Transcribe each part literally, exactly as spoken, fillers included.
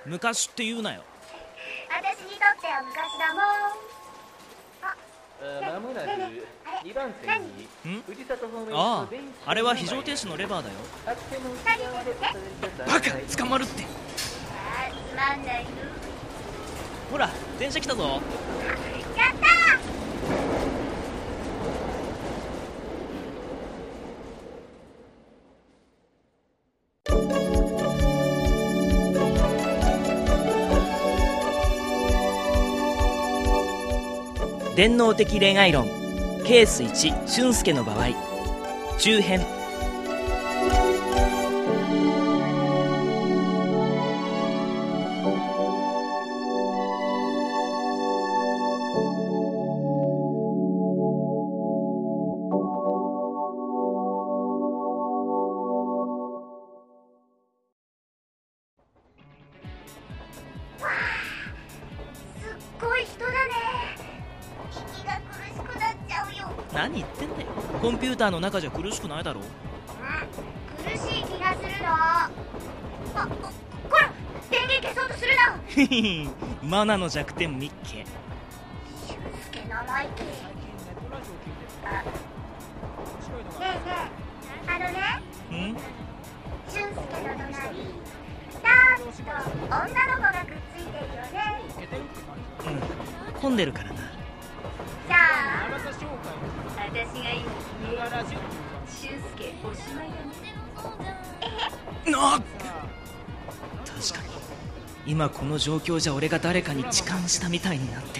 昔って言うなよ。 私にとっては昔だもん。 まもなくにばん線に藤里方面あの電気あ、あれは非常停止のレバーだよ。バカ、捕まるって。 あー、つまんないよ。 ほら、電車来たぞ。 やった電脳的恋愛論ケースいち、俊介の場合中編。何言ってんだよ。コンピューターの中じゃ苦しくないだろう。 うん、苦しい気がするの。あ、こら、電源消そうとするな。 へへへ、マナの弱点ミッケ。 俊介生意気。あ、ねえねえ、あのね、 ん俊介の隣、なんと女の子がくっついてるよね。 うん、混んでるからな。 じゃあ私が今俊介おしまいだね。 なっ、確かに今この状況じゃ俺が誰かに痴漢したみたいになって。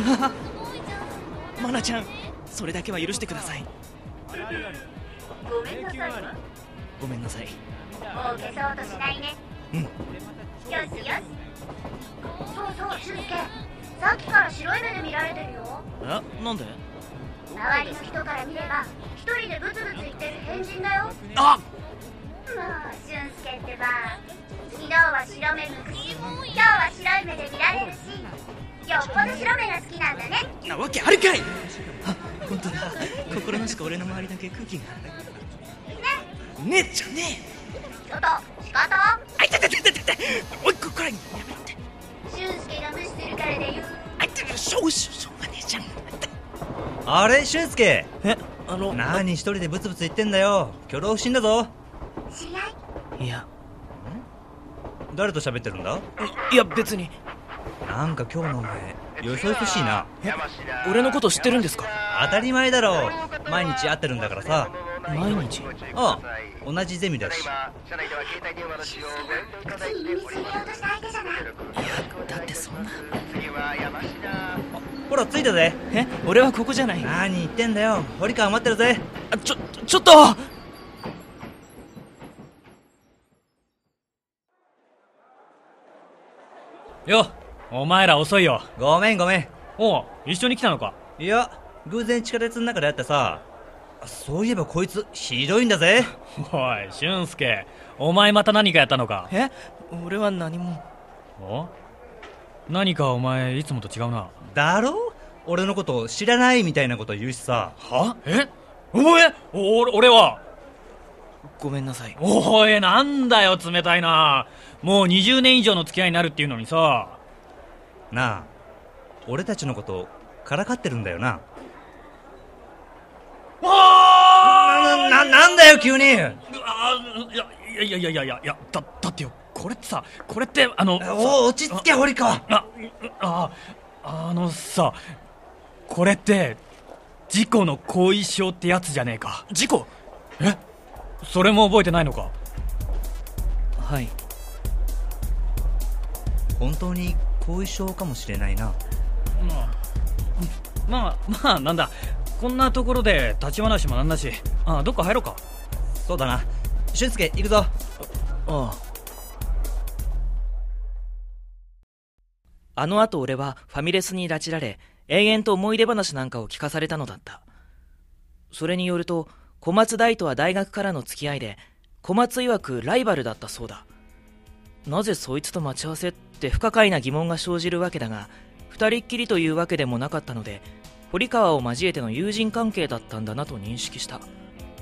マナちゃん、それだけは許してください。 ごめんなさい。 ごめんなさい。 もう消そうとしないね。 うん。 よしよし。そうそう、俊介、さっきから白い目で見られてるよ。 え、なんで？ 周りの人から見れば一人でブツブツ言ってる変人だよ。 あっ、 もう俊介ってば、昨日は白目向くし、今日は白い目で見られるし、よっぽど白目が好きなんだね。 なわけあるかい。あ、本当だ。心なしか俺の周りだけ空気がねねえじゃねえ。ちょっと仕方は？ あいたたたたた、おい、ここらにやめろって。 俊介が無視するからだよ。 あいたた、しょうしょうしょうがねえじゃん。 あれ、俊介。 え、あの何一人でブツブツ言ってんだよ。挙動不審だぞ。 知り合い？ いや、 誰と喋ってるんだ？ いや別に。 なんか今日のお前よそよそしいな。 え、俺のこと知ってるんですか？ 当たり前だろう。毎日会ってるんだからさ。 毎日？ ああ、同じゼミだし。いや、 だってそんな。 ほら着いたぜ。 え、俺はここじゃない。 何言ってんだよ。堀川待ってるぜ。 あ、ちょちょっと。 よ、お前ら遅いよ。 ごめんごめん。 おう、一緒に来たのか？ いや、偶然地下鉄の中で会ってさ。そういえばこいつひどいんだぜ。 おい、俊介、お前また何かやったのか？ え、俺は何も。 お？何かお前いつもと違うな。 だろ？俺のこと知らないみたいなこと言うしさ。 は？え？おえ？お、俺はごめんなさい。 おい、なんだよ冷たいな。もうにじゅうねん以上の付き合いになるっていうのにさ。 なあ、俺たちのことからかってるんだよな。 あな、な、なんだよ急に。 あ、いやいやいやいやいやいや、だ、だってよ、これってさ、これってあのお、落ち着け堀川。 あ、あ、あのさ、これって事故の後遺症ってやつじゃねえか。 事故？ え、それも覚えてないのか？ はい。 本当に後遺症かもしれないな。 まあまあまあ、なんだ、こんなところで立ち話もなんだし、あ、どっか入ろうか。 そうだな。俊介行くぞ。ああ。あの後俺はファミレスに拉致られ、延々と思い出話なんかを聞かされたのだった。それによると、小松大とは大学からの付き合いで、小松曰くライバルだったそうだ。なぜそいつと待ち合わせって不可解な疑問が生じるわけだが、二人っきりというわけでもなかったので、堀川を交えての友人関係だったんだなと認識した。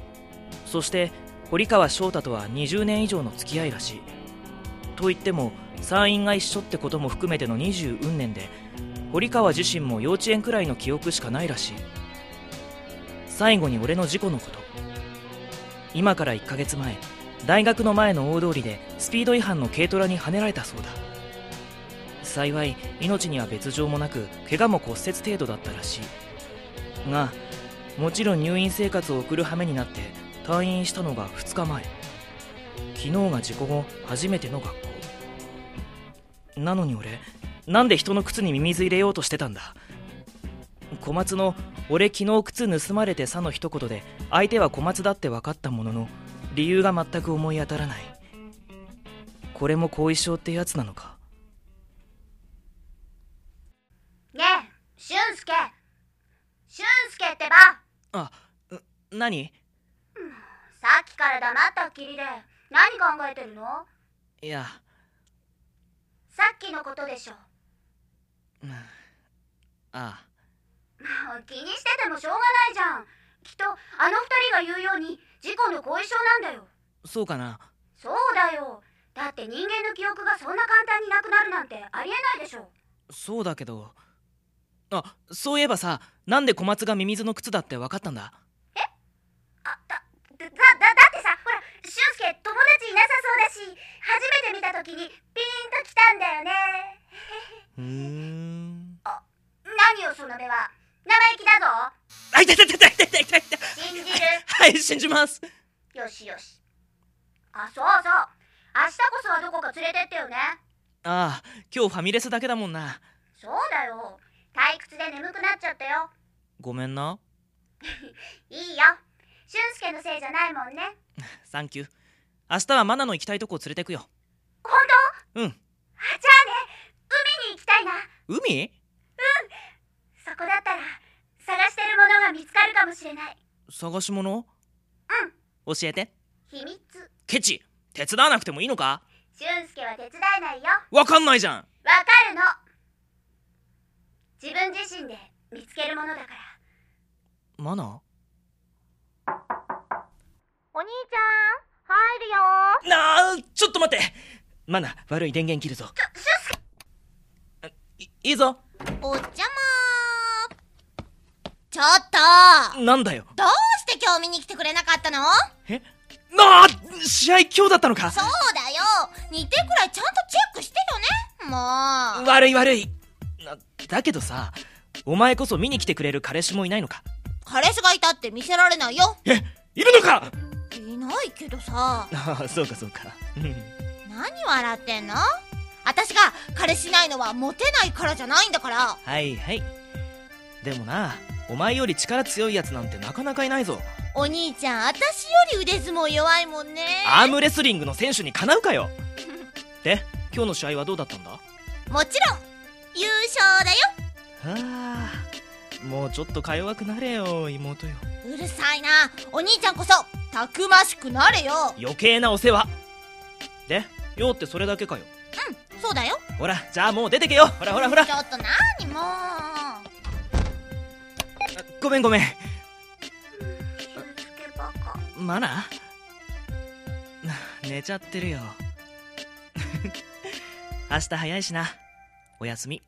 そして堀川翔太とはにじゅうねん以上の付き合いらしい。と言っても産院が一緒ってことも含めての二十うん年で、堀川自身も幼稚園くらいの記憶しかないらしい。最後に俺の事故のこと。今からいっかげつまえ、大学の前の大通りでスピード違反の軽トラにはねられたそうだ。幸い命には別状もなく、怪我も骨折程度だったらしいが、もちろん入院生活を送る羽目になって退院したのがふつかまえ。昨日が事故後初めての学校なのに、俺なんで人の靴にミミズ入れようとしてたんだ。小松の俺昨日靴盗まれてさの一言で相手は小松だって分かったものの、理由が全く思い当たらない。これも後遺症ってやつなのか。 ねえ、俊介俊介ってば。 あ、何？ さっきから黙ったっきりで何考えてるの？ いや、 さっきのことでしょ。 うんああ。 気にしててもしょうがないじゃん。きっとあの二人が言うように事故の後遺症なんだよ。 そうかな。 そうだよ。だって人間の記憶がそんな簡単になくなるなんてありえないでしょ。 そうだけど、あ、そういえばさ、なんで小松がミミズの靴だって分かったんだ？ え？あ、だ、だ、だ、だってさ、ほら、俊介友達いなさそうだし、初めて見た時にピーンときたんだよね。 うーん。 あ、何よその目は。生意気だぞ。 あ、いたいたいたいたいたいたいた。 信じる？ はい、信じます。 よしよし。あ、そうそう。明日こそはどこか連れてってよね。 ああ、今日ファミレスだけだもんな。 そうだよ。退屈で眠くなっちゃったよ。 ごめんな。 いいよ。俊介のせいじゃないもんね。 サンキュー。明日はマナの行きたいとこ連れてくよ。 本当？ うん。 あ、じゃあね、海に行きたいな。 海？ そこだったら探してるものが見つかるかもしれない。 探し物？ うん。 教えて。 秘密。 ケチ、手伝わなくてもいいのか？ 俊介は手伝えないよ。 わかんないじゃん。 わかるの。自分自身で見つけるものだから。 マナ？ お兄ちゃん、入るよ。 なあ、ちょっと待って。マナ、悪い電源切るぞ。 ちょ、俊介。 い、いいぞ。 おっちゃまー。ちょっとなんだよ。 どうして今日見に来てくれなかったの？ え？なあ、試合今日だったのか？ そうだよ。日程くらいちゃんとチェックしてよね。もう。 悪い悪い。な、だけどさ、お前こそ見に来てくれる彼氏もいないのか？ 彼氏がいたって見せられないよ。 え、いるのか？ いないけどさ。 ああ、そうかそうか。 何笑ってんの？私が彼氏いないのはモテないからじゃないんだから。 はいはい。でもな、お前より力強いやつなんてなかなかいないぞ。 お兄ちゃん、私より腕相撲弱いもんね。 アームレスリングの選手にかなうかよ。で、今日の試合はどうだったんだ？ もちろん優勝だよ。 はあ、もうちょっとか弱くなれよ、妹よ。 うるさいな。お兄ちゃんこそたくましくなれよ。 余計なお世話で、用ってそれだけかよ。 うん、そうだよ。 ほら、じゃあもう出てけよ。ほらほらほら。 ちょっとなにもう。 ごめんごめん。 俊介バカ。 マナ？寝ちゃってるよ。明日早いしな。おやすみ。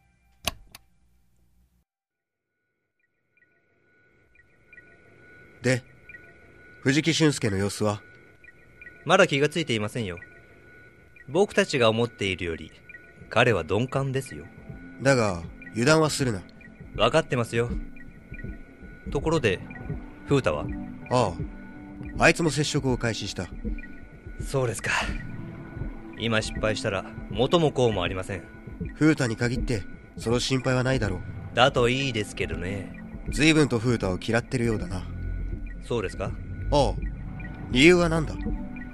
で、藤木俊介の様子は？ まだ気がついていませんよ。僕たちが思っているより彼は鈍感ですよ。 だが油断はするな。 分かってますよ。ところで風太は？ ああ、あいつも接触を開始した。 そうですか。今失敗したら元も子もありません。 風太に限ってその心配はないだろう。 だといいですけどね。 随分と風太を嫌ってるようだな。 そうですか？ ああ、理由は何だ？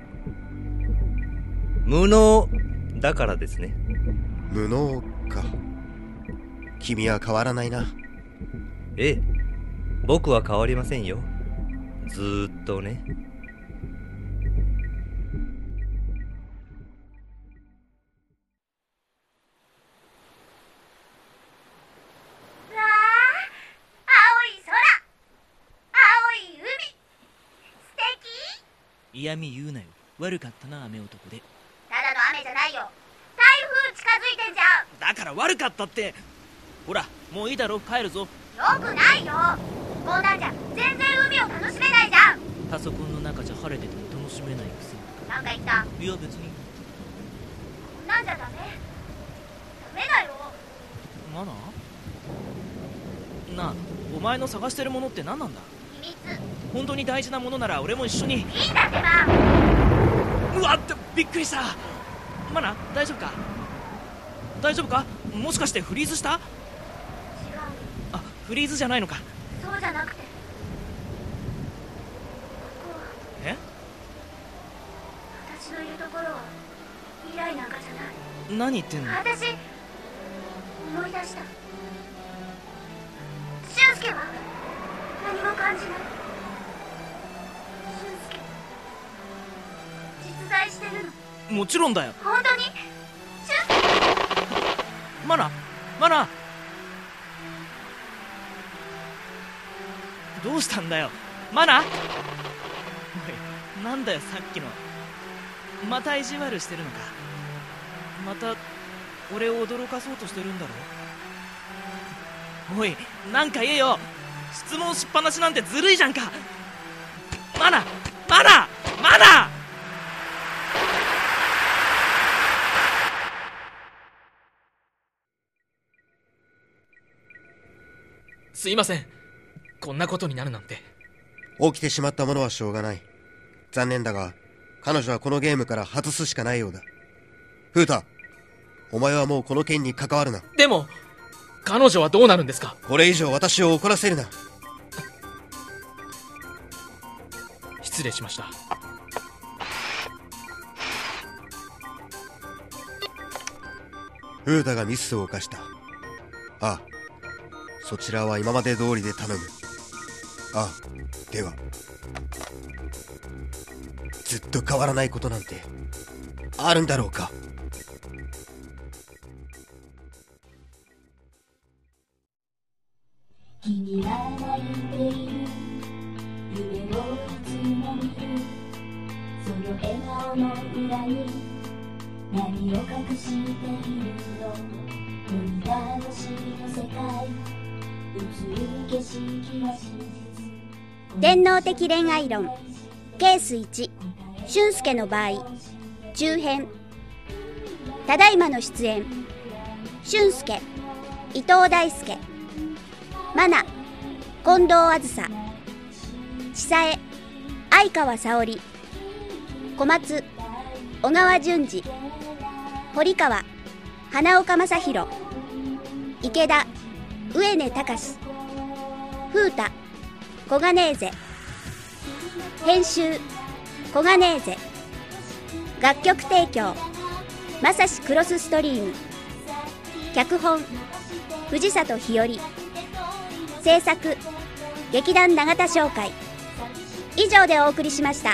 無能だからですね。 無能か。君は変わらないな。 ええ、僕は変わりませんよ。ずーっとね。 わあ、青い空、青い海、素敵。 嫌味言うなよ。悪かったな、雨男で。 ただの雨じゃないよ。台風づいてんじゃん。 だから悪かったって。ほらもういいだろ、帰るぞ。 よくないよ。こんなんじゃ全然海を楽しめないじゃん。 パソコンの中じゃ晴れてても楽しめないくせに。 なんか言った？ いや別に。 こんなんじゃダメダメだよ。 マナーなあ、お前の探してるものって何なんだ？ 秘密。 本当に大事なものなら俺も一緒に。いいんだってば。 うわってびっくりした。マナ大丈夫か？大丈夫か？もしかしてフリーズした？違う。あ、フリーズじゃないのか。 そうじゃなくて、ここえ？ 私のいるところは未来なんかじゃない。 何言ってんの？ 私思い出した。俊介は何も感じない。俊介実在してるの？ もちろんだよ。 本当に？俊介。 マナマナどうしたんだよマナ。おいなんだよさっきの。また意地悪してるのか。また俺を驚かそうとしてるんだろ。おいなんか言えよ。質問しっぱなしなんてずるいじゃんか。マナマナマナ。 すいません、こんなことになるなんて。 起きてしまったものはしょうがない。残念だが彼女はこのゲームから外すしかないようだ。フータ、お前はもうこの件に関わるな。 でも彼女はどうなるんですか？ これ以上私を怒らせるな。 失礼しました。 フータがミスを犯した。ああ、そちらは今まで通りで頼む。ああ、では。ずっと変わらないことなんてあるんだろうか。 君は泣いている夢をいつも見る。その笑顔の裏に何を隠しているの？涙越しの世界、映る景色は真実。 電脳的恋愛論ケースいち、俊介の場合中編。ただいまの出演、俊介、伊藤大輔、マナ、近藤あずさ、千紗恵、相川沙織、小松、小川淳二、堀川、花岡正宏、池田、上根隆、風太、小金井勢。編集、小金井勢。楽曲提供、まさしクロスストリーム。脚本、藤里日和。制作、劇団永田商会。以上でお送りしました。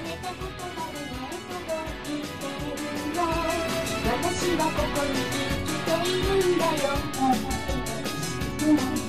私はここに生きているんだよ。